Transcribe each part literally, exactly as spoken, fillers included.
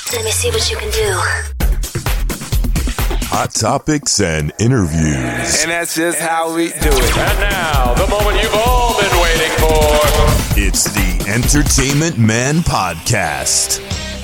Let me see what you can do. Hot topics and interviews. And that's just how we do it. And now, the moment you've all been waiting for. It's the Entertainment Man Podcast.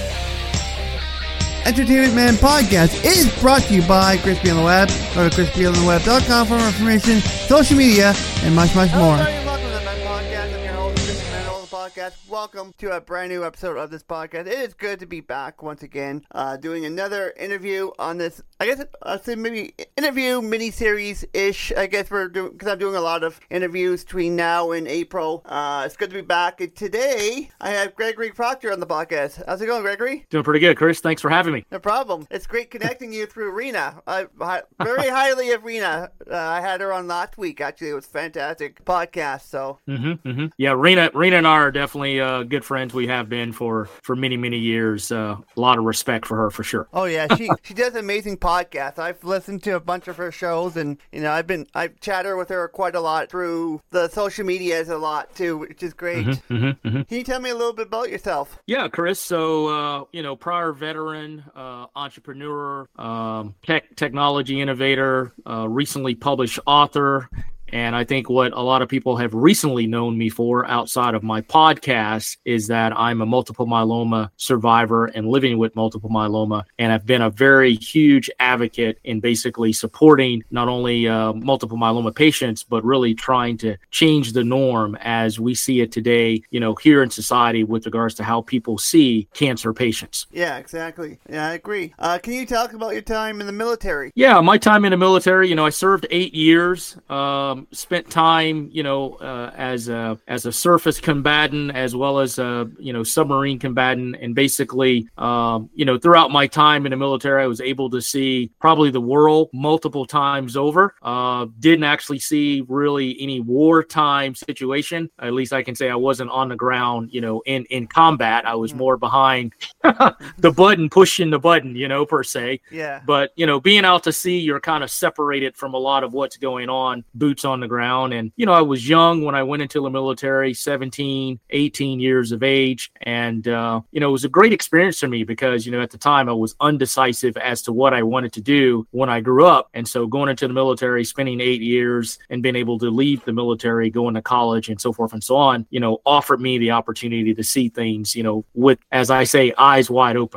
Entertainment Man Podcast is brought to you by Crispy on the Web. Go to crispy on the web dot com for more information, social media, and much, much more. Welcome to the Man Podcast. I'm your host, Crispy Man on the Podcast. Welcome to a brand new episode of this podcast. It is good to be back once again, uh, doing another interview on this, I guess, I'd say maybe interview mini-series-ish. I guess we're doing, because I'm doing a lot of interviews between now and April. Uh, it's good to be back. And today, I have Gregory Proctor on the podcast. How's it going, Gregory? Doing pretty good, Chris. Thanks for having me. No problem. It's great connecting you through Rena. I, I very highly of Rena. Uh, I had her on last week. Actually, it was a fantastic podcast. So, mm-hmm, mm-hmm. yeah, Rena, Rena and I are definitely uh, good friends. We have been for for many, many years. Uh, a lot of respect for her, for sure. Oh yeah, she she does amazing podcasts. I've listened to a bunch of her shows, and you know, I've been I've chatted with her quite a lot through the social medias a lot too, which is great. Mm-hmm, mm-hmm, mm-hmm. Can you tell me a little bit about yourself? Yeah, Chris. So uh, you know, prior veteran. Uh, entrepreneur, um, tech technology innovator, uh, recently published author. And I think what a lot of people have recently known me for outside of my podcast is that I'm a multiple myeloma survivor and living with multiple myeloma. And I've been a very huge advocate in basically supporting not only uh, multiple myeloma patients, but really trying to change the norm as we see it today, you know, here in society with regards to how people see cancer patients. Yeah, exactly. Yeah, I agree. Uh, can you talk about your time in the military? Yeah, my time in the military, you know, I served eight years. Um, spent time, you know, uh, as a as a surface combatant as well as a, you know, submarine combatant. And basically, um, you know, throughout my time in the military, I was able to see probably the world multiple times over. Uh, didn't actually see really any wartime situation. At least I can say I wasn't on the ground, you know, in, in combat. I was mm-hmm. more behind the button, pushing the button, you know, per se. Yeah. But, you know, being out to sea, you're kind of separated from a lot of what's going on, boots on on the ground. And, you know, I was young when I went into the military, seventeen, eighteen years of age. And, uh, you know, it was a great experience for me because, you know, at the time I was undecisive as to what I wanted to do when I grew up. And so going into the military, spending eight years and being able to leave the military, going to college and so forth and so on, you know, offered me the opportunity to see things, you know, with, as I say, eyes wide open.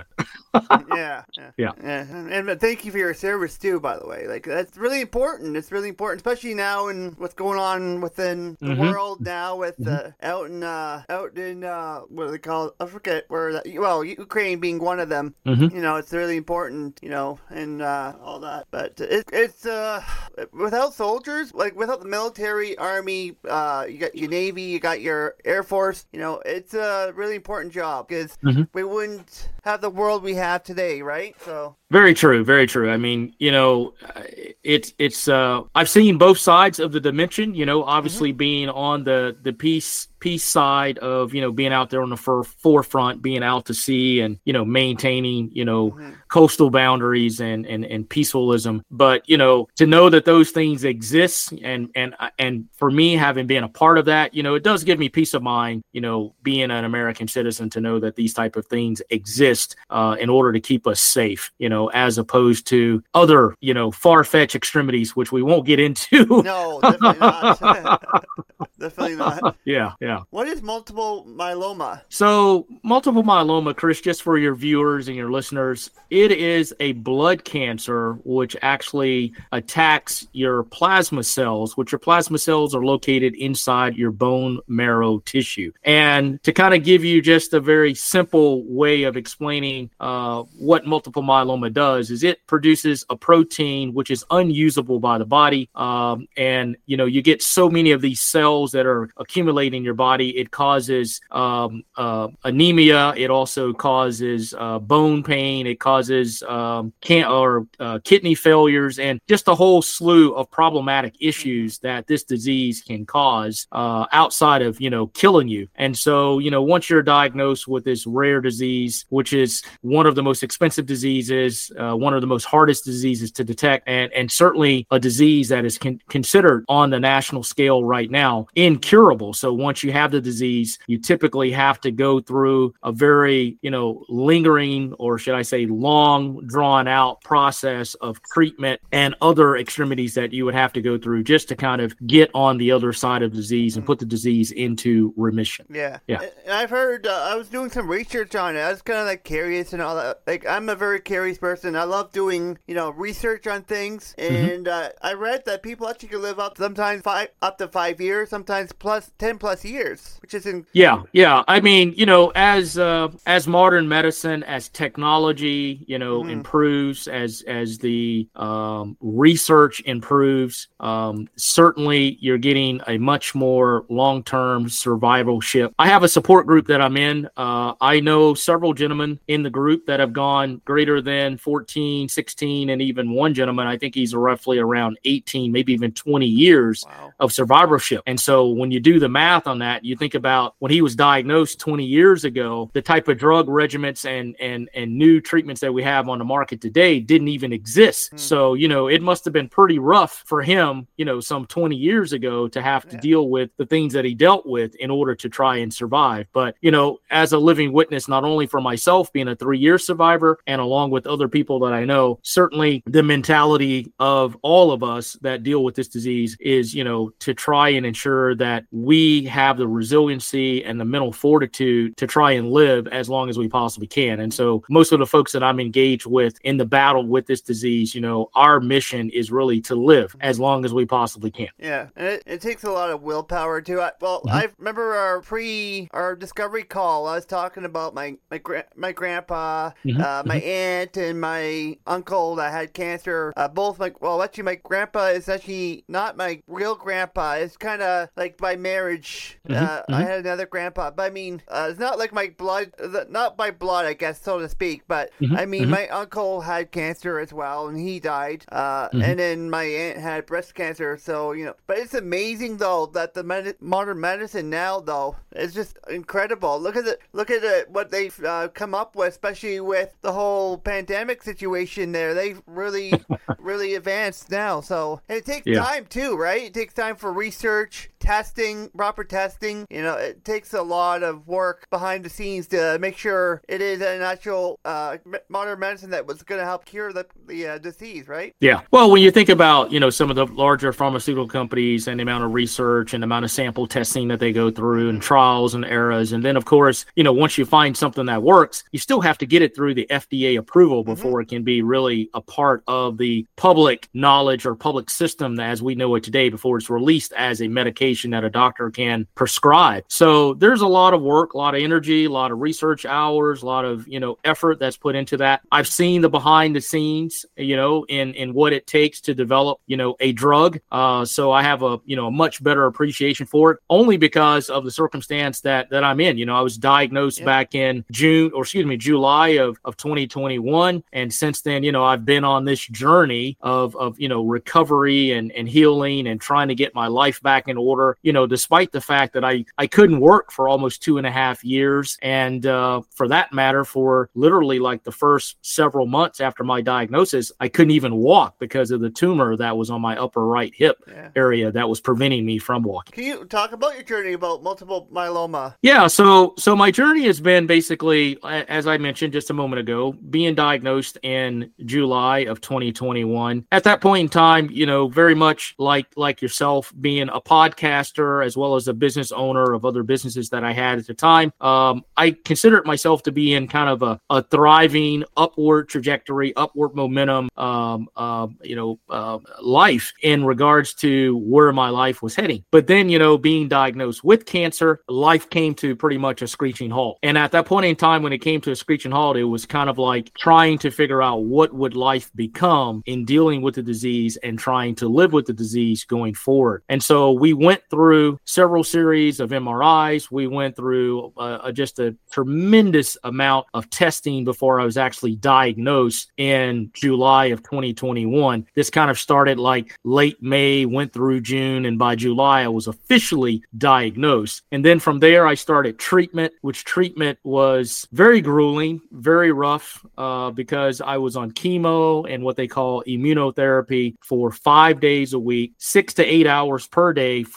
yeah, yeah, yeah, yeah. And, and thank you for your service too, by the way. Like that's really important. It's really important, especially now in what's going on within the mm-hmm. world now with mm-hmm. uh, out in uh, out in uh, what do they call it? I forget where. That, well, Ukraine being one of them. Mm-hmm. You know, it's really important. You know, and uh, all that. But it, it's uh, without soldiers, like without the military, army, uh, you got your navy, you got your air force. You know, it's a really important job because mm-hmm. we wouldn't have the world we have today, right? So very true, very true. I mean, you know, it's it's. Uh, I've seen both sides of the dimension. You know, obviously mm-hmm. being on the the peace peace side of, you know, being out there on the for, forefront, being out to sea, and you know, maintaining, you know, mm-hmm. coastal boundaries and and and peacefulism. But you know, to know that those things exist, and and and for me, having been a part of that, you know, it does give me peace of mind. You know, being an American citizen, to know that these type of things exist uh, in order to keep us safe. You know. As opposed to other, you know, far-fetched extremities, which we won't get into. No, definitely not. Definitely not. Yeah, yeah. What is multiple myeloma? So, multiple myeloma, Chris, just for your viewers and your listeners, it is a blood cancer which actually attacks your plasma cells, which your plasma cells are located inside your bone marrow tissue. And to kind of give you just a very simple way of explaining uh, what multiple myeloma does is it produces a protein which is unusable by the body. Um, and, you know, you get so many of these cells that are accumulating in your body. It causes um, uh, anemia. It also causes uh, bone pain. It causes um, can- or uh, kidney failures, and just a whole slew of problematic issues that this disease can cause uh, outside of, you know, killing you. And so, you know, once you're diagnosed with this rare disease, which is one of the most expensive diseases, uh, one of the most hardest diseases to detect, and, and certainly a disease that is con- considered on the national scale right now incurable. So once you have the disease, you typically have to go through a very, you know, lingering, or should I say long drawn out process of treatment and other extremities that you would have to go through just to kind of get on the other side of the disease and put the disease into remission. Yeah. Yeah. And I've heard, uh, I was doing some research on it. I was kind of like curious and all that. Like, I'm a very curious person. I love doing, you know, research on things. And mm-hmm. uh, I read that people actually can live up sometimes five, up to five years, sometimes plus ten plus years, which is in- yeah, yeah. I mean, you know, as uh, as modern medicine, as technology, you know, mm-hmm. improves, as as the um, research improves, um, certainly you're getting a much more long-term survivalship. I have a support group that I'm in. Uh, I know several gentlemen in the group that have gone greater than fourteen, sixteen, and even one gentleman, I think he's roughly around eighteen, maybe even twenty years wow. of survivorship. And so when you do the math on that, you think about when he was diagnosed twenty years ago, the type of drug regimens and and and new treatments that we have on the market today didn't even exist. Mm. So, you know, it must have been pretty rough for him, you know, some twenty years ago to have to yeah. deal with the things that he dealt with in order to try and survive. But, you know, as a living witness, not only for myself being a three-year survivor and along with other people that I know, certainly the mentality of all of us that deal with this disease is, you know, to try and ensure that we have the resiliency and the mental fortitude to try and live as long as we possibly can. And so most of the folks that I'm engaged with in the battle with this disease, you know, our mission is really to live as long as we possibly can. Yeah, and it, it takes a lot of willpower too. I, well, mm-hmm. I remember our pre, our discovery call, I was talking about my my, gra- my grandpa, mm-hmm. uh, my mm-hmm. aunt, and my uncle that had cancer. Uh, both my, well, actually my grandpa is actually not my real grandpa. It's kind of like by marriage. Mm-hmm. Uh, mm-hmm. I had another grandpa, but I mean, uh, it's not like my blood, not by blood, I guess, so to speak, but mm-hmm. I mean, mm-hmm. my uncle had cancer as well, and he died. Uh, mm-hmm. And then my aunt had breast cancer, so, you know, but it's amazing, though, that the med- modern medicine now, though, is just incredible. Look at it, look at it, what they've uh, come up with, especially with the whole pandemic situation there. They've really, really advanced now, so, and it takes yeah. time, too, right? It takes time for research, testing, proper testing. You know, it takes a lot of work behind the scenes to make sure it is an actual uh, modern medicine that was going to help cure the, the uh, disease, right? Yeah. Well, when you think about, you know, some of the larger pharmaceutical companies and the amount of research and the amount of sample testing that they go through and trials and errors. And then, of course, you know, once you find something that works, you still have to get it through the F D A approval before mm-hmm. it can be really a part of the public knowledge or public system as we know it today, before it's released as a medication that a doctor can prescribe. So there's a lot of work, a lot of energy, a lot of research hours, a lot of, you know, effort that's put into that. I've seen the behind the scenes, you know, in, in what it takes to develop, you know, a drug. Uh, so I have a, you know, a much better appreciation for it, only because of the circumstance that, that I'm in. You know, I was diagnosed yeah. back in June, or excuse me, July of, of twenty twenty-one. And since then, you know, I've been on this journey of, of, you know, recovery and, and healing and trying to get my life back in order, you know, despite the fact that I, I couldn't work for almost two and a half years. And uh, for that matter, for literally like the first several months after my diagnosis, I couldn't even walk because of the tumor that was on my upper right hip yeah. area that was preventing me from walking. Can you talk about your journey about multiple myeloma? Yeah, so so my journey has been basically, as I mentioned just a moment ago, being diagnosed in July of twenty twenty-one. At that point in time, you know, very much like like yourself, being a podcaster as well as a business owner of other businesses that I had at the time, um, I considered myself to be in kind of a, a thriving upward trajectory, upward momentum, um, uh, you know, uh, life in regards to where my life was heading. But then, you know, being diagnosed with cancer, life came to pretty much a screeching halt. And at that point in time, when it came to a screeching halt, it was kind of like trying to figure out what would life become in dealing with the disease and trying to live with the disease going forward. And so we went through several series of M R Is. We went through uh, just a tremendous amount of testing before I was actually diagnosed in July of twenty twenty-one. This kind of started like late May, went through June, and by July I was officially diagnosed. And then from there I started treatment, which treatment was very grueling, very rough, uh, because I was on chemo and what they call immunotherapy for five days a week, six to eight hours per day for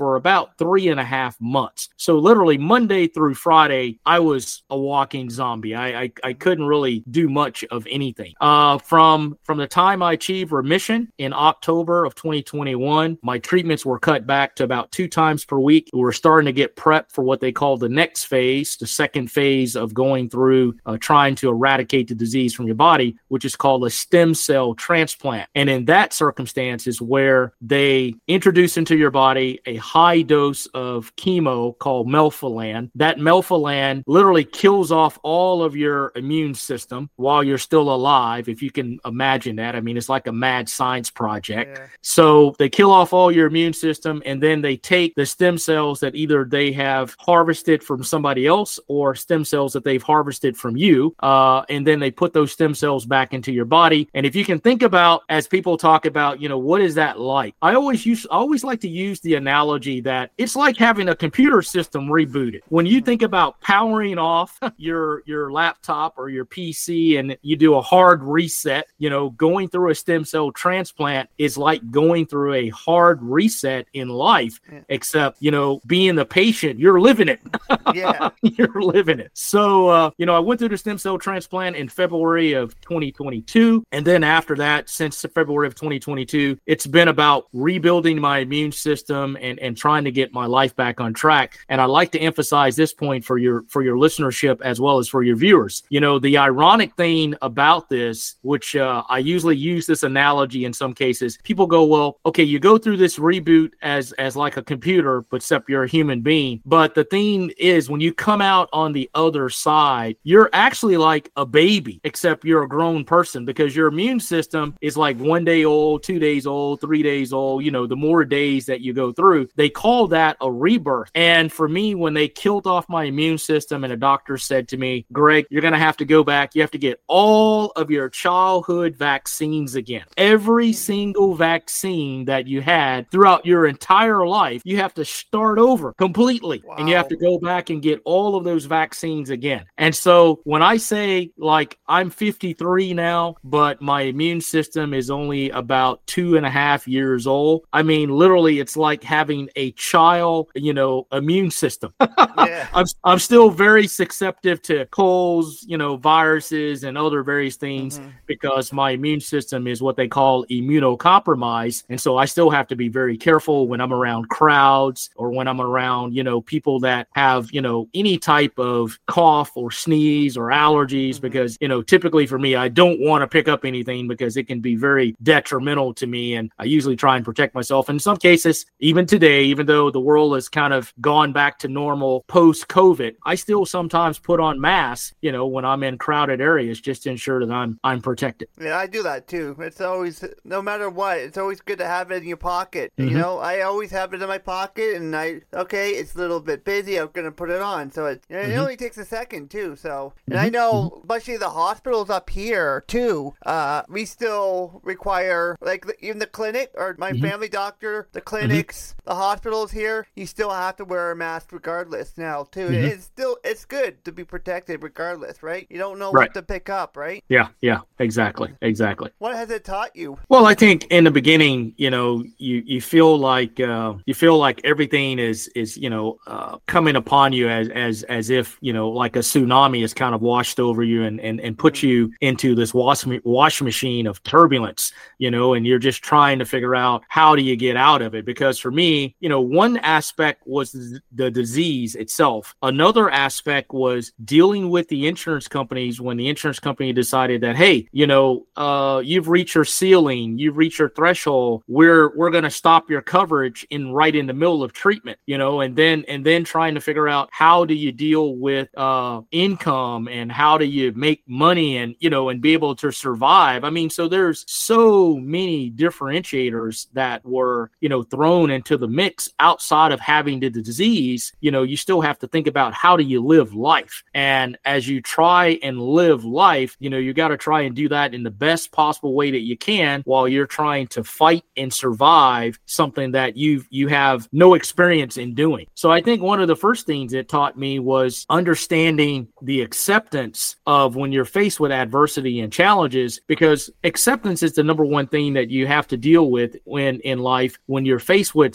for about three and a half months. So literally Monday through Friday, I was a walking zombie. I I, I couldn't really do much of anything. Uh, from from the time I achieved remission in October of twenty twenty-one, my treatments were cut back to about two times per week. We were starting to get prepped for what they call the next phase, the second phase of going through uh, trying to eradicate the disease from your body, which is called a stem cell transplant. And in that circumstance is where they introduce into your body a high dose of chemo called melphalan. That melphalan literally kills off all of your immune system while you're still alive, if you can imagine that. I mean, it's like a mad science project. Yeah. So they kill off all your immune system, and then they take the stem cells that either they have harvested from somebody else or stem cells that they've harvested from you, uh, and then they put those stem cells back into your body. And if you can think about, as people talk about, you know, what is that like? I always use, I always like to use the analogy that it's like having a computer system rebooted. When you think about powering off your your laptop or your P C and you do a hard reset, you know, going through a stem cell transplant is like going through a hard reset in life, yeah. except, you know, being the patient, you're living it. Yeah. You're living it. So, uh, you know, I went through the stem cell transplant in February of twenty twenty-two. And then after that, since February of twenty twenty-two, it's been about rebuilding my immune system and, and trying to get my life back on track. And I like to emphasize this point for your, for your listenership as well as for your viewers. You know, the ironic thing about this, which uh, I usually use this analogy in some cases, people go, well, okay, you go through this reboot as, as like a computer, but except you're a human being. But the thing is, when you come out on the other side, you're actually like a baby, except you're a grown person, because your immune system is like one day old, two days old, three days old. You know, the more days that you go through, they call that a rebirth. And for me, when they killed off my immune system and a doctor said to me, Greg, you're going to have to go back. You have to get all of your childhood vaccines again. Every single vaccine that you had throughout your entire life, you have to start over completely. Wow. And you have to go back and get all of those vaccines again. And so when I say, like, I'm fifty-three now, but my immune system is only about two and a half years old, I mean, literally, it's like having a child, you know, immune system. Yeah. I'm, I'm still very susceptible to colds, you know, viruses and other various things, mm-hmm. because my immune system is what they call immunocompromised. And so I still have to be very careful when I'm around crowds or when I'm around, you know, people that have, you know, any type of cough or sneeze or allergies, mm-hmm. because, you know, typically for me, I don't want to pick up anything because it can be very detrimental to me. And I usually try and protect myself. In some cases, even today, even though the world has kind of gone back to normal post-COVID, I still sometimes put on masks, you know, when I'm in crowded areas, just to ensure that I'm I'm protected. Yeah, I do that too. It's always, no matter what, it's always good to have it in your pocket. Mm-hmm. You know, I always have it in my pocket, and I, okay, it's a little bit busy, I'm going to put it on. So it, it mm-hmm. only takes a second too. So, and mm-hmm. I know, especially the hospitals up here too, uh, we still require, like even the clinic or my mm-hmm. family doctor, the clinics, mm-hmm. the hospitals here, you still have to wear a mask regardless now too. Mm-hmm. It's still, it's good to be protected regardless, right? You don't know right. what to pick up, right? Yeah, yeah, exactly, exactly. What has it taught you? Well, I think in the beginning, you know, you, you feel like uh, you feel like everything is is you know uh, coming upon you as as as if, you know, like a tsunami is kind of washed over you and and, and put you into this wash wash machine of turbulence, you know, and you're just trying to figure out how do you get out of it. Because for me, you know, one aspect was the, the disease itself. Another aspect was dealing with the insurance companies when the insurance company decided that, hey, you know, uh, you've reached your ceiling, you've reached your threshold. We're we're going to stop your coverage in right in the middle of treatment, you know, and then and then trying to figure out how do you deal with uh, income and how do you make money and, you know, and be able to survive. I mean, so there's so many differentiators that were, you know, thrown into the mix outside of having the disease. You know, you still have to think about how do you live life. And as you try and live life, you know, you got to try and do that in the best possible way that you can while you're trying to fight and survive something that you've, you have no experience in doing. So I think one of the first things it taught me was understanding the acceptance of when you're faced with adversity and challenges, because acceptance is the number one thing that you have to deal with when in life, when you're faced with certain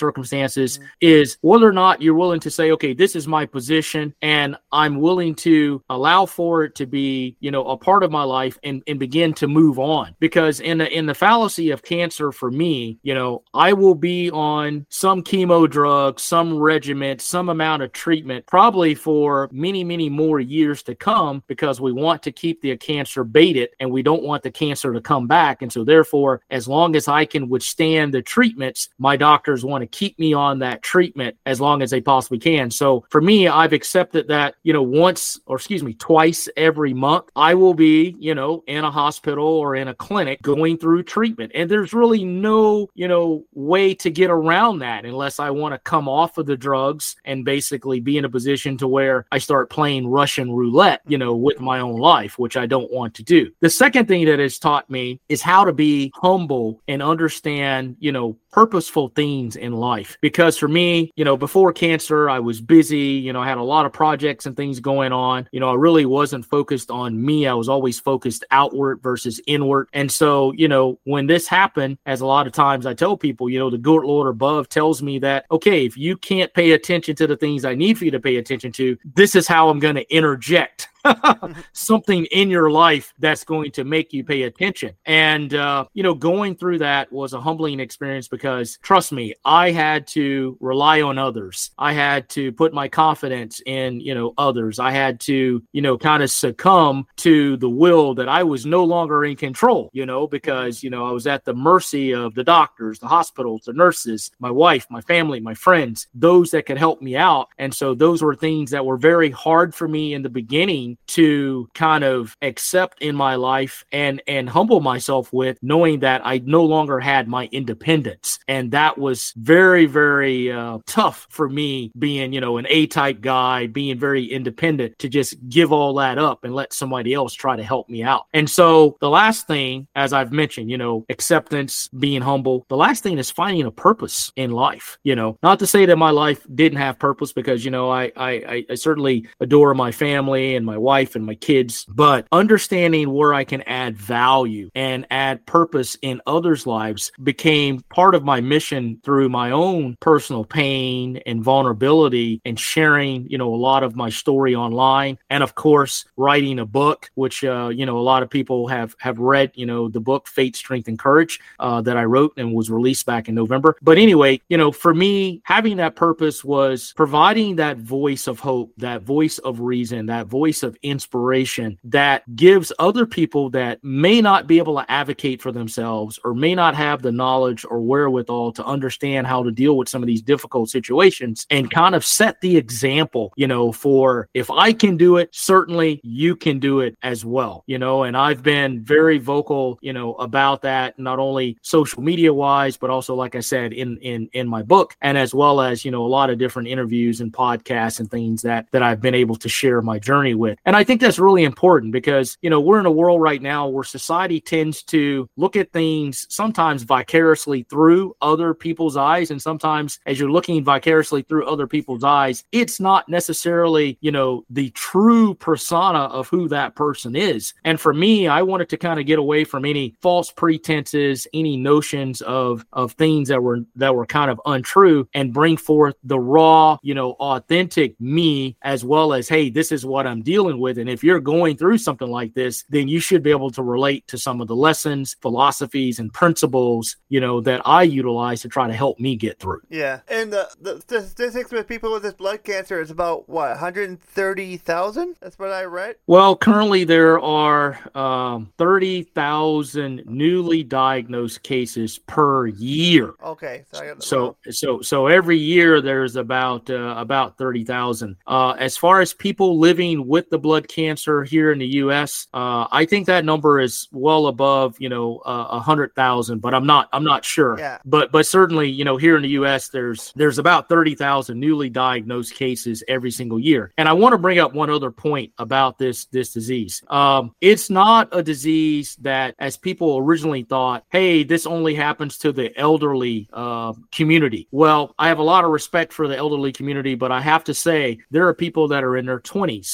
circumstances mm-hmm. is whether or not you're willing to say, okay, this is my position and I'm willing to allow for it to be, you know, a part of my life and, and begin to move on. Because in the, in the fallacy of cancer for me, you know, I will be on some chemo drug, some regimen, some amount of treatment, probably for many, many more years to come, because we want to keep the cancer baited and we don't want the cancer to come back. And so therefore, as long as I can withstand the treatments, my doctors want to keep me on that treatment as long as they possibly can. So for me, I've accepted that, you know, once or excuse me, twice every month, I will be, you know, in a hospital or in a clinic going through treatment. And there's really no, you know, way to get around that unless I want to come off of the drugs and basically be in a position to where I start playing Russian roulette, you know, with my own life, which I don't want to do. The second thing that has taught me is how to be humble and understand, you know, purposeful things in life. Because for me, you know, before cancer, I was busy, you know, I had a lot of projects and things going on. You know, I really wasn't focused on me. I was always focused outward versus inward. And so, you know, when this happened, as a lot of times I tell people, you know, the good Lord above tells me that, okay, if you can't pay attention to the things I need for you to pay attention to, this is how I'm going to interject something in your life that's going to make you pay attention. And, uh, you know, going through that was a humbling experience because, trust me, I had to rely on others. I had to put my confidence in, you know, others. I had to, you know, kind of succumb to the will that I was no longer in control, you know, because, you know, I was at the mercy of the doctors, the hospitals, the nurses, my wife, my family, my friends, those that could help me out. And so those were things that were very hard for me in the beginning to kind of accept in my life and and humble myself with, knowing that I no longer had my independence. And that was very, very uh, tough for me, being, you know, an A-type guy, being very independent, to just give all that up and let somebody else try to help me out. And so the last thing, as I've mentioned, you know, acceptance, being humble, the last thing is finding a purpose in life. You know, not to say that my life didn't have purpose, because, you know, I I, I certainly adore my family and my wife and my kids, but understanding where I can add value and add purpose in others' lives became part of my mission through my own personal pain and vulnerability, and sharing, you know, a lot of my story online. And of course, writing a book, which, uh, you know, a lot of people have, have read, you know, the book Faith, Strength, and Courage uh, that I wrote and was released back in November. But anyway, you know, for me, having that purpose was providing that voice of hope, that voice of reason, that voice of inspiration that gives other people that may not be able to advocate for themselves or may not have the knowledge or wherewithal to understand how to deal with some of these difficult situations, and kind of set the example, you know, for, if I can do it, certainly you can do it as well, you know. And I've been very vocal, you know, about that, not only social media wise, but also, like I said, in in in my book, and as well as, you know, a lot of different interviews and podcasts and things that that I've been able to share my journey with. And I think that's really important because, you know, we're in a world right now where society tends to look at things sometimes vicariously through other people's eyes. And sometimes as you're looking vicariously through other people's eyes, it's not necessarily, you know, the true persona of who that person is. And for me, I wanted to kind of get away from any false pretenses, any notions of, of things that were, that were kind of untrue, and bring forth the raw, you know, authentic me, as well as, hey, this is what I'm dealing with. And if you're going through something like this, then you should be able to relate to some of the lessons, philosophies, and principles, you know, that I utilize to try to help me get through. Yeah. And the, the statistics with people with this blood cancer is about, what, one hundred thirty thousand? That's what I read? Well, currently there are um, thirty thousand newly diagnosed cases per year. Okay. So, I got so, so, so every year there's about, uh, about thirty thousand. Uh, as far as people living with the blood cancer here in the U S, uh, I think that number is well above, you know, uh, a hundred thousand, but I'm not, I'm not sure. Yeah. But, but certainly, you know, here in the U S, there's, there's about thirty thousand newly diagnosed cases every single year. And I want to bring up one other point about this, this disease. Um, it's not a disease that, as people originally thought, hey, this only happens to the elderly, uh, community. Well, I have a lot of respect for the elderly community, but I have to say there are people that are in their twenties. There are people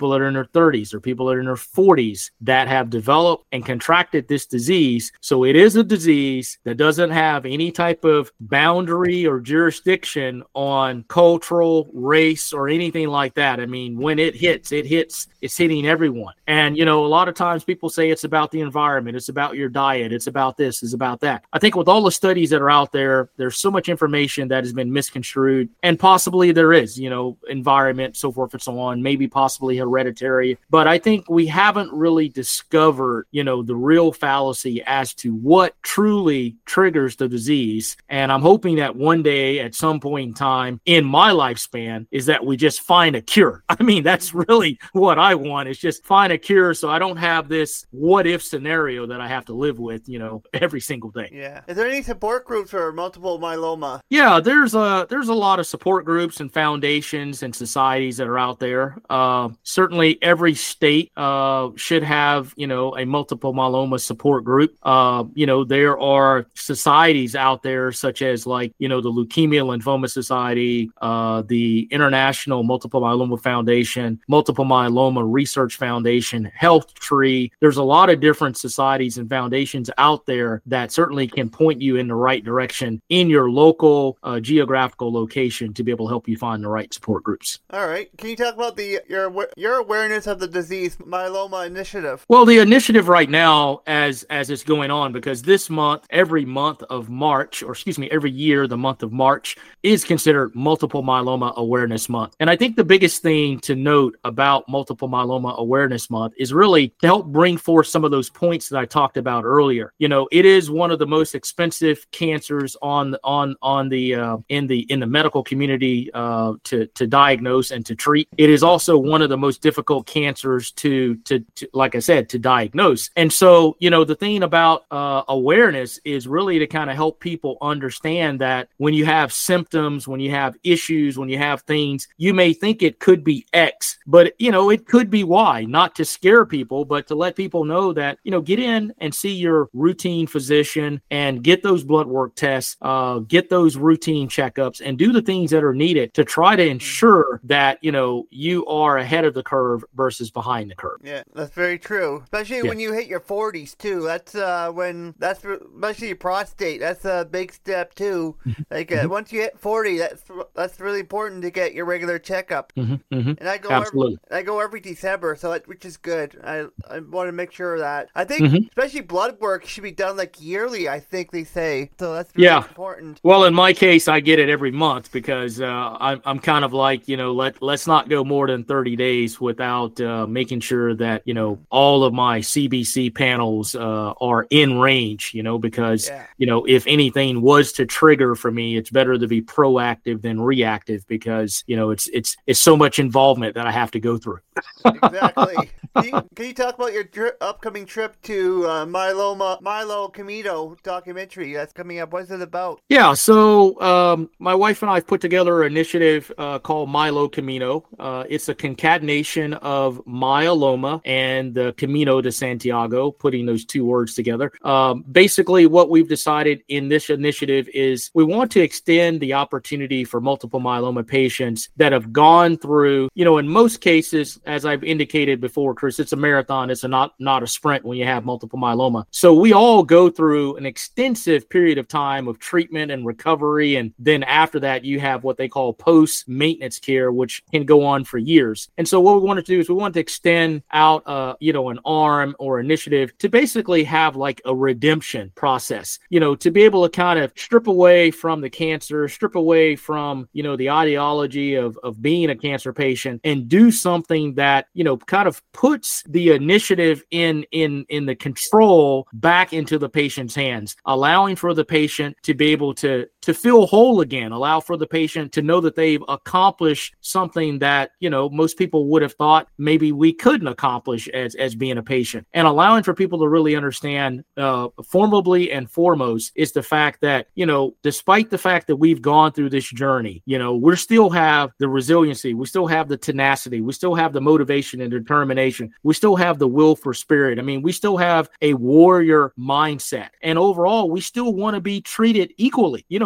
people that are in their thirties or people that are in their forties that have developed and contracted this disease. So it is a disease that doesn't have any type of boundary or jurisdiction on cultural, race, or anything like that. I mean, when it hits, it hits, it's hitting everyone. And, you know, a lot of times people say it's about the environment, it's about your diet, it's about this, it's about that. I think with all the studies that are out there, there's so much information that has been misconstrued, and possibly there is, you know, environment, so forth and so on, maybe possibly hereditary. But I think we haven't really discovered, you know, the real fallacy as to what truly triggers the disease. And I'm hoping that one day at some point in time in my lifespan is that we just find a cure. I mean, that's really what I want, is just find a cure so I don't have this what if scenario that I have to live with, you know, every single day. Yeah. Is there any support groups for multiple myeloma? Yeah, there's a, there's a lot of support groups and foundations and societies that are out there. Uh, certainly every state uh, should have, you know, a multiple myeloma support group. Uh, you know, there are societies out there such as like, you know, the Leukemia Lymphoma Society, uh, the International Multiple Myeloma Foundation, Multiple Myeloma Research Foundation, Health Tree. There's a lot of different societies and foundations out there that certainly can point you in the right direction in your local uh, geographical location to be able to help you find the right support groups. All right. Can you talk about the your your awareness of the disease myeloma initiative? Well, the initiative right now, as as it's going on, because this month, every month of March, or excuse me, every year, the month of March is considered Multiple Myeloma Awareness Month. And I think the biggest thing to note about Multiple Myeloma Awareness Month is really to help bring forth some of those points that I talked about earlier. You know, it is one of the most expensive cancers on on on the uh, in the in the medical community uh, to to diagnose and to treat. It is also one of the most difficult cancers to to, to like I said, to diagnose. And so, you know, the thing about uh, awareness is really to kind of help people understand that when you have symptoms, when you have issues, when you have things, you may think it could be X, but, you know, it could be Y, not to scare people, but to let people know that, you know, get in and see your routine physician and get those blood work tests, uh, get those routine checkups, and do the things that are needed to try to ensure that, you know, you are ahead of the curve versus behind the curve. Yeah, that's very true. Especially yeah. when you hit your forties too. That's uh, when that's especially your prostate. That's a big step too. Like uh, once you hit forty, that's that's really important to get your regular checkup. Mm-hmm, mm-hmm. And I go Absolutely. Every, I go every December, so that, which is good. I I want to make sure of that. I think mm-hmm. especially blood work should be done like yearly. I think they say so. That's really yeah. important. Well, in my case, I get it every month because uh, I'm I'm kind of like, you know, let let's not go more than thirty days without uh, making sure that, you know, all of my C B C panels uh, are in range, you know, because, yeah. you know, if anything was to trigger for me, it's better to be proactive than reactive because, you know, it's it's it's so much involvement that I have to go through. Exactly. Can you, can you talk about your tri- upcoming trip to uh, Myeloma, Milo Camino documentary that's coming up? What is it about? Yeah, so um, my wife and I have put together an initiative uh, called Milo Camino. Uh, it's a concatenation of myeloma and the Camino de Santiago, putting those two words together. Um, basically, what we've decided in this initiative is we want to extend the opportunity for multiple myeloma patients that have gone through, you know, in most cases, as I've indicated before, Chris, it's a marathon. It's a not, not a sprint when you have multiple myeloma. So we all go through an extensive period of time of treatment and recovery. And then after that, you have what they call post-maintenance care, which can go on for years. And so what we wanted to do is we wanted to extend out, uh, you know, an arm or initiative to basically have like a redemption process, you know, to be able to kind of strip away from the cancer, strip away from, you know, the ideology of, of being a cancer patient and do something that, you know, kind of puts the initiative in, in, in the control back into the patient's hands, allowing for the patient to be able to, to feel whole again, allow for the patient to know that they've accomplished something that, you know, most people would have thought maybe we couldn't accomplish as, as being a patient, and allowing for people to really understand uh, formally and foremost is the fact that, you know, despite the fact that we've gone through this journey, you know, we still have the resiliency, we still have the tenacity, we still have the motivation and determination, we still have the will for spirit. I mean, we still have a warrior mindset, and overall, we still want to be treated equally. You know,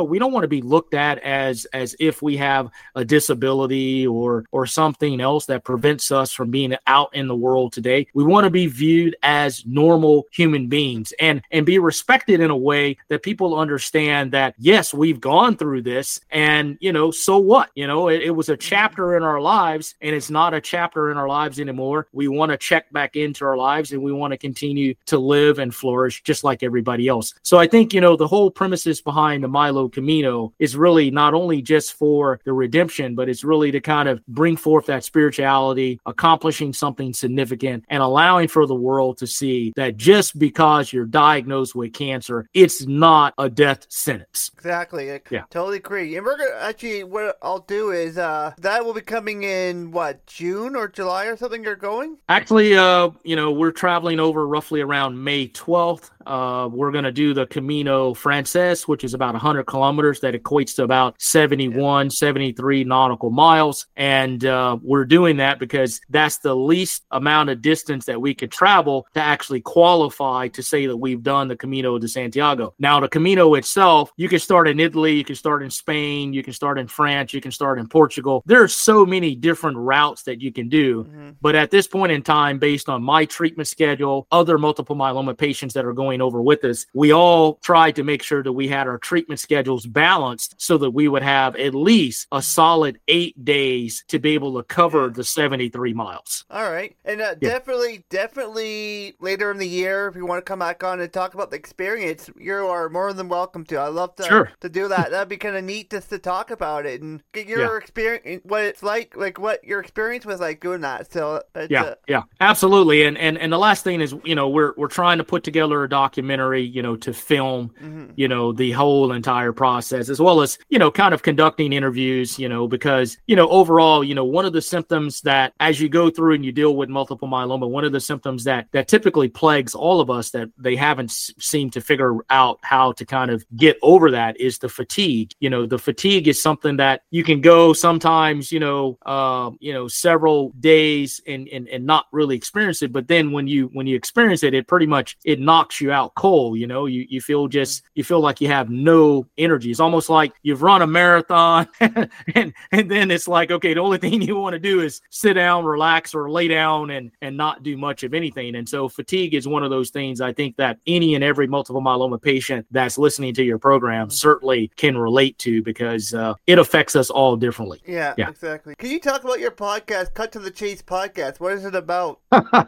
we don't want to be looked at as as if we have a disability or or something else that prevents us from being out in the world today. We want to be viewed as normal human beings and and be respected in a way that people understand that, yes, we've gone through this, and, you know, so what? You know, it, it was a chapter in our lives, and it's not a chapter in our lives anymore. We want to check back into our lives, and we want to continue to live and flourish just like everybody else. So I think, you know, the whole premises behind the Milo Camino is really not only just for the redemption, but it's really to kind of bring forth that spirituality, accomplishing something significant, and allowing for the world to see that just because you're diagnosed with cancer, it's not a death sentence. Exactly. I Yeah. totally agree. And we're going to actually, what I'll do is, uh, that will be coming in, what, June or July or something you're going? Actually, uh, you know, we're traveling over roughly around May twelfth. Uh, we're going to do the Camino Frances, which is about one hundred kilometers. That equates to about seventy-one, seventy-three nautical miles. And uh, we're doing that because that's the least amount of distance that we could travel to actually qualify to say that we've done the Camino de Santiago. Now, the Camino itself, you can start in Italy, you can start in Spain, you can start in France, you can start in Portugal. There are so many different routes that you can do. Mm-hmm. But at this point in time, based on my treatment schedule, other multiple myeloma patients that are going over with us, we all tried to make sure that we had our treatment schedules balanced so that we would have at least a solid eight days to be able to cover the seventy-three miles. All right. And uh, Yeah. definitely, definitely later in the year, if you want to come back on and talk about the experience, you are more than welcome to. I love to, Sure. to do that. That'd be kind of neat just to talk about it and get your Yeah. experience, what it's like, like what your experience was like doing that. So it's, Yeah, uh, yeah, absolutely. And and and the last thing is, you know, we're we're trying to put together a documentary, you know, to film, mm-hmm. you know, the whole entire process, as well as, you know, kind of conducting interviews, you know, because, you know, overall, you know, one of the symptoms that as you go through and you deal with multiple myeloma, one of the symptoms that that typically plagues all of us that they haven't s- seemed to figure out how to kind of get over that is the fatigue. You know, the fatigue is something that you can go sometimes, you know, uh, you know, several days and, and and not really experience it. But then when you when you experience it, it pretty much it knocks you out cold. You know, you you feel just you feel like you have no energy. It's almost like you've run a marathon and and then it's like, okay, the only thing you want to do is sit down, relax, or lay down and and not do much of anything. And so fatigue is one of those things I think that any and every multiple myeloma patient that's listening to your program certainly can relate to, because uh, it affects us all differently. yeah, Yeah. exactly. Can you talk about your podcast, Cut to the Chase podcast? What is it about?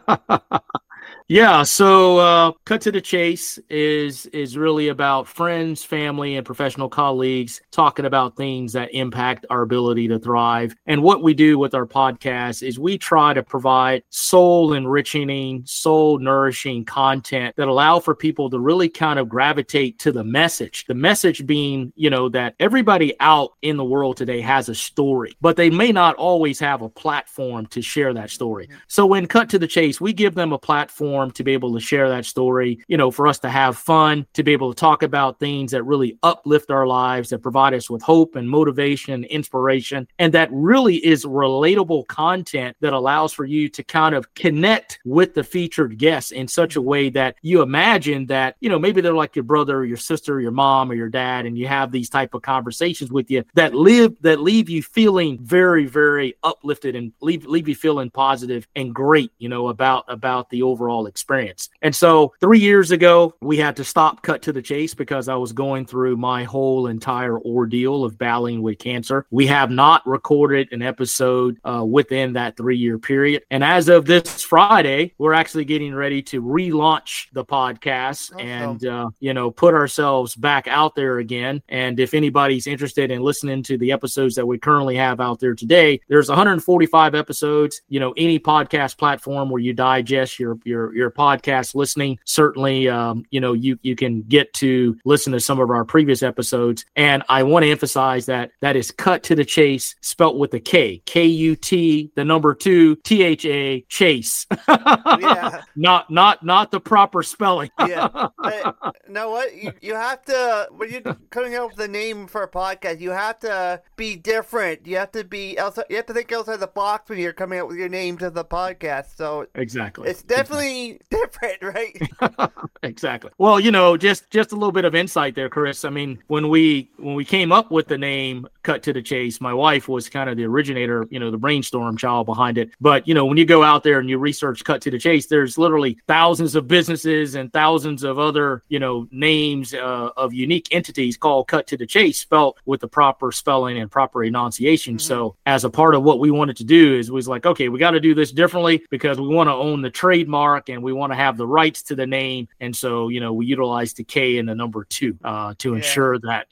Yeah, so uh, Cut to the Chase is is really about friends, family, and professional colleagues talking about things that impact our ability to thrive. And what we do with our podcast is we try to provide soul-enriching, soul-nourishing content that allow for people to really kind of gravitate to the message. The message being, you know, that everybody out in the world today has a story, but they may not always have a platform to share that story. So when Cut to the Chase, we give them a platform to be able to share that story, you know, for us to have fun, to be able to talk about things that really uplift our lives, that provide us with hope and motivation, inspiration, and that really is relatable content that allows for you to kind of connect with the featured guests in such a way that you imagine that, you know, maybe they're like your brother or your sister or your mom or your dad, and you have these type of conversations with you that live that leave you feeling very, very uplifted and leave leave you feeling positive and great, you know, about about the overall experience. And so three years ago, we had to stop Cut to the Chase because I was going through my whole entire ordeal of battling with cancer. We have not recorded an episode uh, within that three-year period. And as of this Friday, we're actually getting ready to relaunch the podcast. Awesome. and, uh, you know, put ourselves back out there again. And if anybody's interested in listening to the episodes that we currently have out there today, there's one hundred forty-five episodes. You know, any podcast platform where you digest your your your podcast listening, certainly, um, you know, you you can get to listen to some of our previous episodes. And I want to emphasize that that is Cut to the Chase, spelt with a K, K U T, the number two, T H A, Chase. Yeah. Not not not the proper spelling. Yeah. I, know what? You, you have to, when you're coming up with a name for a podcast, you have to be different. You have to be outside, you have to think outside the box when you're coming up with your name to the podcast. So Exactly. it's definitely completely different, right? Exactly. Well, you know, just just a little bit of insight there, Chris. I mean, when we when we came up with the name Cut to the Chase, my wife was kind of the originator, you know, the brainstorm child behind it. But, you know, when you go out there and you research Cut to the Chase, there's literally thousands of businesses and thousands of other, you know, names uh, of unique entities called Cut to the Chase, spelled with the proper spelling and proper enunciation. Mm-hmm. So as a part of what we wanted to do is was like, okay, we got to do this differently because we want to own the trademark and we want to have the rights to the name. And so, you know, we utilize the K and the number two uh, to yeah. ensure that.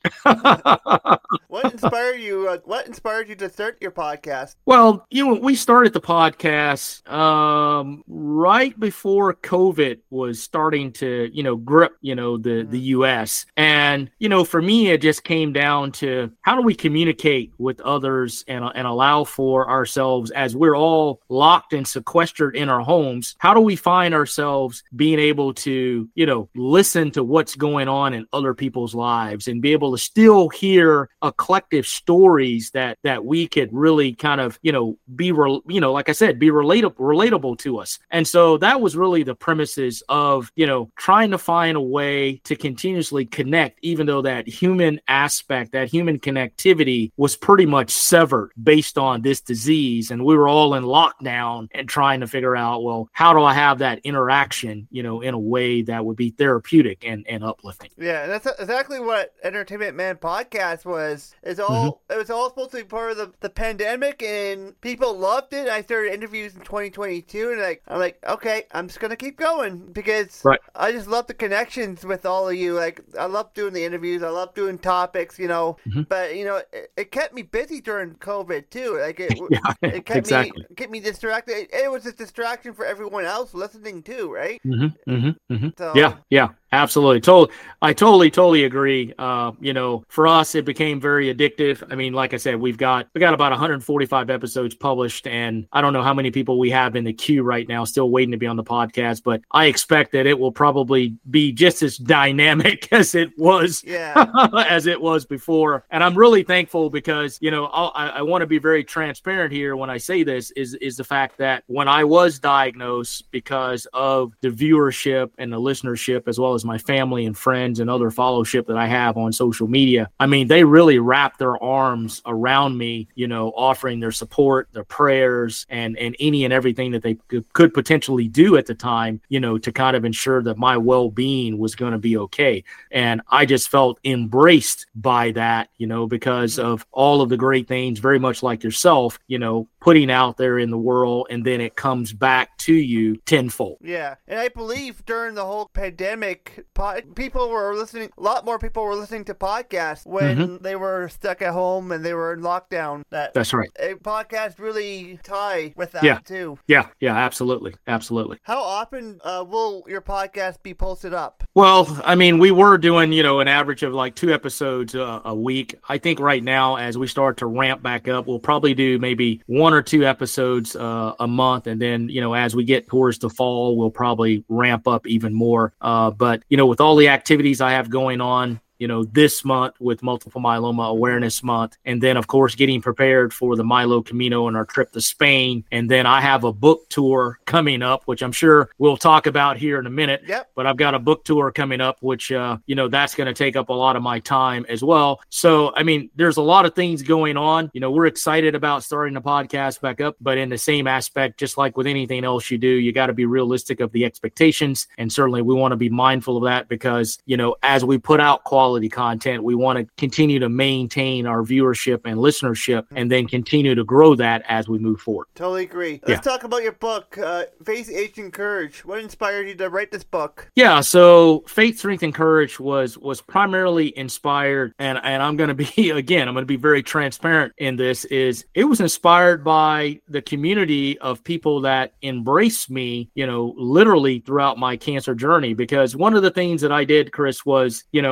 What inspired you? Uh, what inspired you to start your podcast? Well, you know, we started the podcast um, right before COVID was starting to, you know, grip, you know, the, mm-hmm. the U S. And, you know, for me, it just came down to how do we communicate with others and, and allow for ourselves as we're all locked and sequestered in our homes. How do we find ourselves being able to, you know, listen to what's going on in other people's lives and be able to still hear a collective stories that that we could really kind of, you know, be, re- you know, like I said, be relatable, relatable to us. And so that was really the premises of, you know, trying to find a way to continuously connect, even though that human aspect, that human connectivity was pretty much severed based on this disease. And we were all in lockdown and trying to figure out, well, how do I have that interaction, you know, in a way that would be therapeutic and, and uplifting? Yeah, that's exactly what Entertainment Man Podcast was. It's all mm-hmm. It was all supposed to be part of the, the pandemic, and people loved it. I started interviews in twenty twenty-two, and like I'm like, okay, I'm just gonna keep going because right. I just love the connections with all of you. Like I love doing the interviews, I love doing topics, you know. Mm-hmm. But you know, it, it kept me busy during COVID too. Like it, yeah, it kept exactly. me kept me distracted. It, it was a distraction for everyone else listening too, right? Mm-hmm, mm-hmm, mm-hmm. So, yeah, yeah. Absolutely. Totally. I totally, totally agree. Uh, you know, for us, it became very addictive. I mean, like I said, we've got, we got about one hundred forty-five episodes published, and I don't know how many people we have in the queue right now, still waiting to be on the podcast, but I expect that it will probably be just as dynamic as it was, yeah. as it was before. And I'm really thankful because, you know, I'll, I, I want to be very transparent here when I say this is, is the fact that when I was diagnosed, because of the viewership and the listenership, as well as my family and friends and other followship that I have on social media. I mean, they really wrapped their arms around me, you know, offering their support, their prayers, and, and any and everything that they could, could potentially do at the time, you know, to kind of ensure that my well-being was going to be okay. And I just felt embraced by that, you know, because of all of the great things, very much like yourself, you know, putting out there in the world, and then it comes back to you tenfold. Yeah. And I believe during the whole pandemic, Pod, people were listening, a lot more people were listening to podcasts when mm-hmm. they were stuck at home and they were in lockdown. That That's right. A podcast really tie with that yeah. too. Yeah, yeah, absolutely. Absolutely. How often uh, will your podcast be posted up? Well, I mean, we were doing, you know, an average of like two episodes uh, a week. I think right now, as we start to ramp back up, we'll probably do maybe one or two episodes uh, a month. And then, you know, as we get towards the fall, we'll probably ramp up even more. Uh, but you know, with all the activities I have going on, you know, this month with Multiple Myeloma Awareness Month. And then, of course, getting prepared for the Myelo Camino and our trip to Spain. And then I have a book tour coming up, which I'm sure we'll talk about here in a minute. Yep. But I've got a book tour coming up, which, uh, you know, that's going to take up a lot of my time as well. So, I mean, there's a lot of things going on. You know, we're excited about starting the podcast back up, but in the same aspect, just like with anything else you do, you got to be realistic of the expectations. And certainly we want to be mindful of that because, you know, as we put out quality content, we want to continue to maintain our viewership and listenership and then continue to grow that as we move forward. Totally agree. Let's yeah. talk about your book, uh, Faith, Aging, Courage. What inspired you to write this book? Yeah, so Faith, Strength, and Courage was was primarily inspired, and, and I'm going to be, again, I'm going to be very transparent in this, is it was inspired by the community of people that embraced me, you know, literally throughout my cancer journey. Because one of the things that I did, Chris, was, you know, I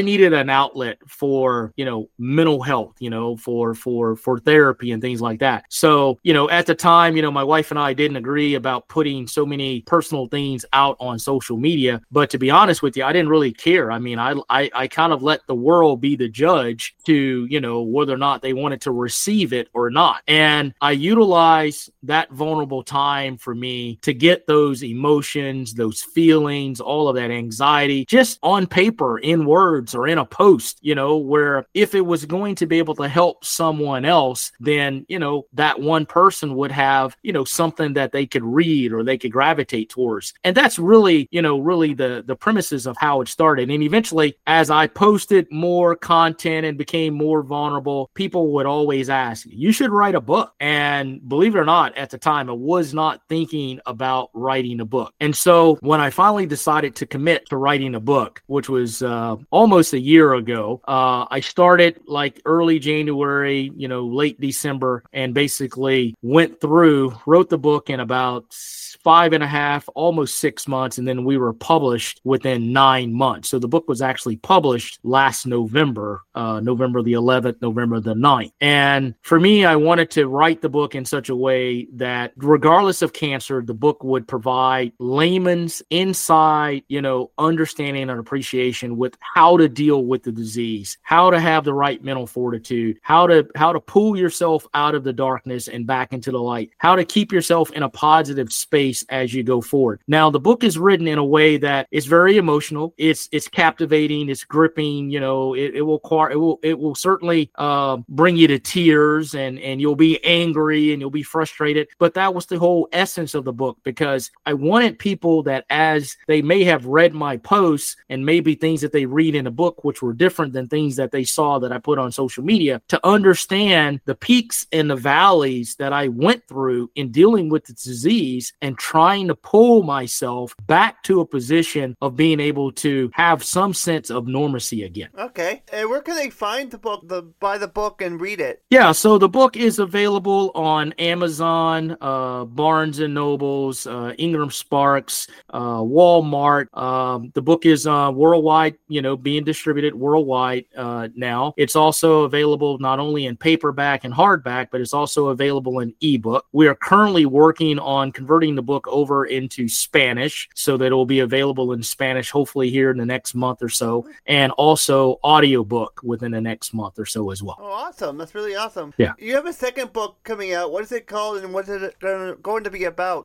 needed an outlet for, you know, mental health, you know, for, for, for therapy and things like that. So, you know, at the time, you know, my wife and I didn't agree about putting so many personal things out on social media. But to be honest with you, I didn't really care. I mean, I, I, I kind of let the world be the judge to, you know, whether or not they wanted to receive it or not. And I utilized that vulnerable time for me to get those emotions, those feelings, all of that anxiety, just on paper, in words or in a post, you know, where if it was going to be able to help someone else, then, you know, that one person would have, you know, something that they could read or they could gravitate towards. And that's really, you know, really the, the premises of how it started. And eventually, as I posted more content and became more vulnerable, people would always ask, you should write a book. And believe it or not, at the time, I was not thinking about writing a book. And so when I finally decided to commit to writing a book, which was uh, almost a year ago, uh, I started like early January, you know, late December, and basically went through, wrote the book in about five and a half, almost six months. And then we were published within nine months. So the book was actually published last November, uh, November the eleventh, November the ninth. And for me, I wanted to write the book in such a way that regardless of cancer, the book would provide layman's inside, you know, understanding and appreciation with how to deal with the disease, how to have the right mental fortitude, how to, how to pull yourself out of the darkness and back into the light, how to keep yourself in a positive space as you go forward. Now, the book is written in a way that is very emotional. It's it's captivating. It's gripping. You know, it, it will it will it will certainly uh, bring you to tears, and and you'll be angry and you'll be frustrated. But that was the whole essence of the book, because I wanted people that, as they may have read my posts and maybe things that they read in a book, which were different than things that they saw that I put on social media, to understand the peaks and the valleys that I went through in dealing with the disease and trying to pull myself back to a position of being able to have some sense of normalcy again. Okay. And where can they find the book, the buy the book and read it? Yeah, so the book is available on Amazon, uh, Barnes and Nobles, uh, Ingram Sparks, uh, Walmart. Um, the book is uh, worldwide, you know, being distributed worldwide uh, now. It's also available not only in paperback and hardback, but it's also available in ebook. We are currently working on converting the book over into Spanish so that it will be available in Spanish, hopefully here in the next month or so, and also audiobook within the next month or so as well. Oh, awesome. That's really awesome. Yeah. You have a second book coming out. What is it called, and what is it going to be about?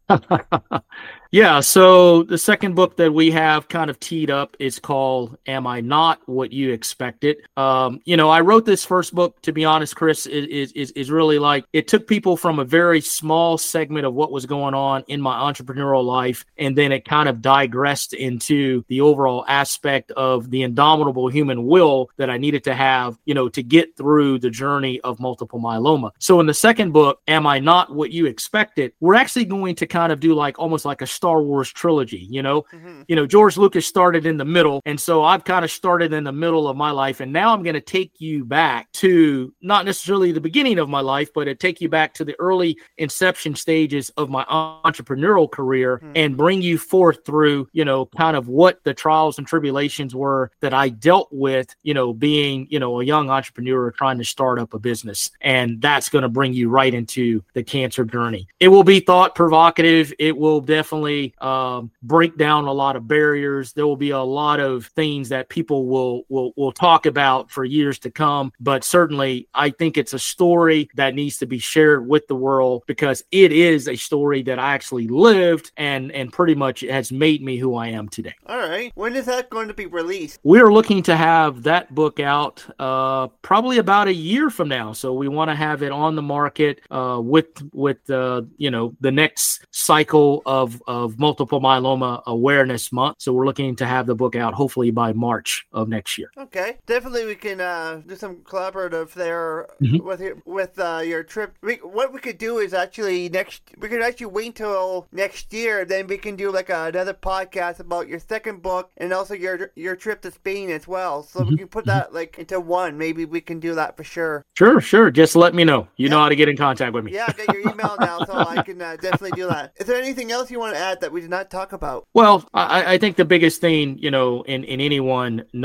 Yeah, so the second book that we have kind of teed up is called Am I Not What You Expected? Um, you know, I wrote this first book, to be honest, Chris, is, is, is really like, it took people from a very small segment of what was going on in my entrepreneurial life, and then it kind of digressed into the overall aspect of the indomitable human will that I needed to have, you know, to get through the journey of multiple myeloma. So in the second book, Am I Not What You Expected? We're actually going to kind of do like almost like a Star Wars trilogy, you know, mm-hmm. you know, George Lucas started in the middle. And so I've kind of started in the middle of my life. And now I'm going to take you back to not necessarily the beginning of my life, but it take you back to the early inception stages of my entrepreneurial career mm-hmm. and bring you forth through, you know, kind of what the trials and tribulations were that I dealt with, you know, being, you know, a young entrepreneur trying to start up a business. And that's going to bring you right into the cancer journey. It will be thought provocative. It will definitely um, break down a lot of barriers. There will be a lot of things that people will, will, will talk about for years to come. But certainly, I think it's a story that needs to be shared with the world, because it is a story that I actually lived and, and pretty much has made me who I am today. All right. When is that going to be released? We're looking to have that book out uh, probably about a year from now. So we want to have it on the market uh, with, with uh, you know, the next cycle of, of Multiple Myeloma Awareness Month. So we're looking to have the book out hopefully by March of next year. Okay. Definitely we can uh, do some collaborative there mm-hmm. with your, with uh, your trip. We, what we could do is actually next, we could actually wait till next year. Then we can do like a, another podcast about your second book and also your your trip to Spain as well. So mm-hmm. we can put that like into one. Maybe we can do that for sure. Sure, sure. Just let me know. You yeah. know how to get in contact with me. Yeah, I get your email now, so I can uh, definitely do that. Is there anything else you want to add that we did not talk about? Well, I, I think the biggest thing, you know, in, in anyone knowing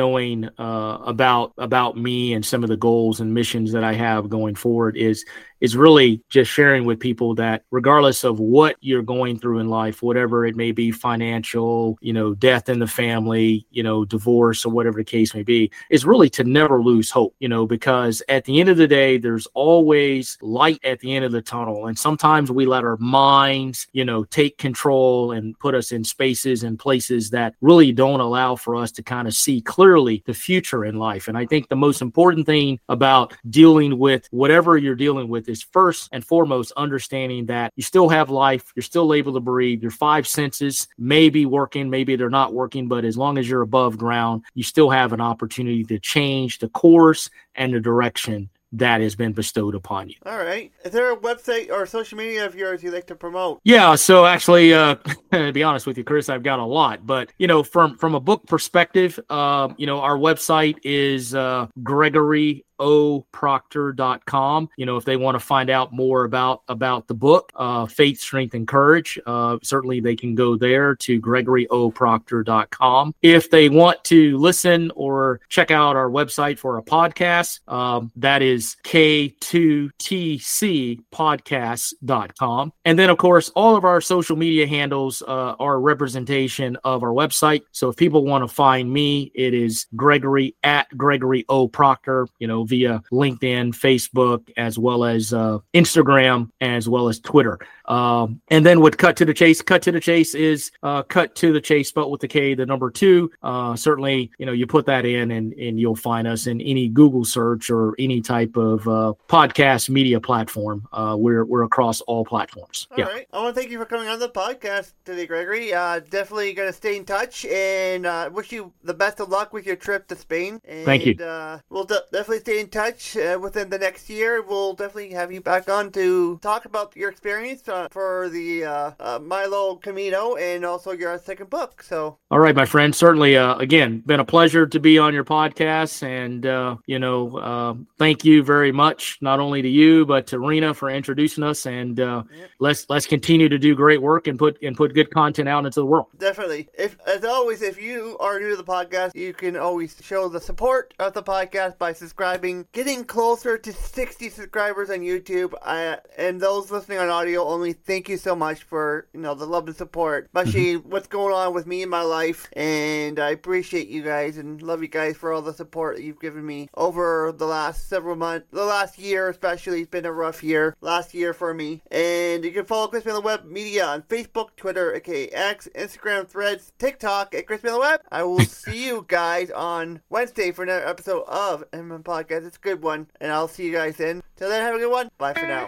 knowing uh, about about me and some of the goals and missions that I have going forward is is really just sharing with people that regardless of what you're going through in life, whatever it may be, financial, you know, death in the family, you know, divorce or whatever the case may be, is really to never lose hope, you know, because at the end of the day, there's always light at the end of the tunnel. And sometimes we let our minds, you know, take control and put us in spaces and places that really don't allow for us to kind of see clearly the future in life. And I think the most important thing about dealing with whatever you're dealing with is first and foremost understanding that you still have life, you're still able to breathe, your five senses may be working, maybe they're not working, but as long as you're above ground, you still have an opportunity to change the course and the direction that has been bestowed upon you. All right. Is there a website or social media of yours you'd like to promote? Yeah. So actually, uh, to be honest with you, Chris, I've got a lot, but you know, from, from a book perspective, uh, you know, our website is uh, Gregory O Proctor dot com. You know, if they want to find out more about about the book, uh, Faith, Strength, and Courage, uh, certainly they can go there to Gregory O Proctor dot com. If they want to listen or check out our website for a podcast, um, that is K two T C podcast dot com. And then, of course, all of our social media handles uh, are a representation of our website. So if people want to find me, it is Gregory at Gregory O Proctor, you know, via LinkedIn, Facebook, as well as uh, Instagram, as well as Twitter. Um, and then with Cut to the Chase, Cut to the Chase is uh, Cut to the Chase, spelled with the K, the number two. Uh, certainly, you know, you put that in and, and you'll find us in any Google search or any type of uh, podcast media platform. Uh, we're we're across all platforms. All yeah. right. I want to thank you for coming on the podcast today, Gregory. Uh, definitely going to stay in touch and uh, wish you the best of luck with your trip to Spain. And, Thank you. Uh, we'll de- definitely stay in touch uh, within the next year. We'll definitely have you back on to talk about your experience uh, for the uh, uh, Milo Camino and also your second book. So, all right, my friend. Certainly, uh, again, been a pleasure to be on your podcast, and uh, you know, uh, thank you very much, not only to you but to Rena for introducing us, and uh, yeah. let's let's continue to do great work and put and put good content out into the world. Definitely. If as always, if you are new to the podcast, you can always show the support of the podcast by subscribing. Getting closer to sixty subscribers on YouTube, I, and those listening on audio only, thank you so much for, you know, the love and support, especially what's going on with me in my life, and I appreciate you guys and love you guys for all the support that you've given me over the last several months, the last year especially. It's been a rough year, last year for me. And you can follow Crispy on the Web Media on Facebook, Twitter, aka X, Instagram, Threads, TikTok at Crispy on the Web. I will see you guys on Wednesday for another episode of M M Podcast. It's a good one, and I'll see you guys then. Till then, have a good one. Bye for now.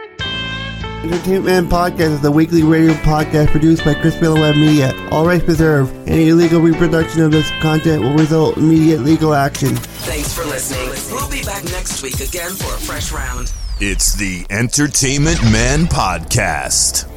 Entertainment Man Podcast is a weekly radio podcast produced by Crispy on the Web Media. All rights reserved. Any illegal reproduction of this content will result in immediate legal action. Thanks for listening. We'll be back next week again for a fresh round. It's the Entertainment Man Podcast.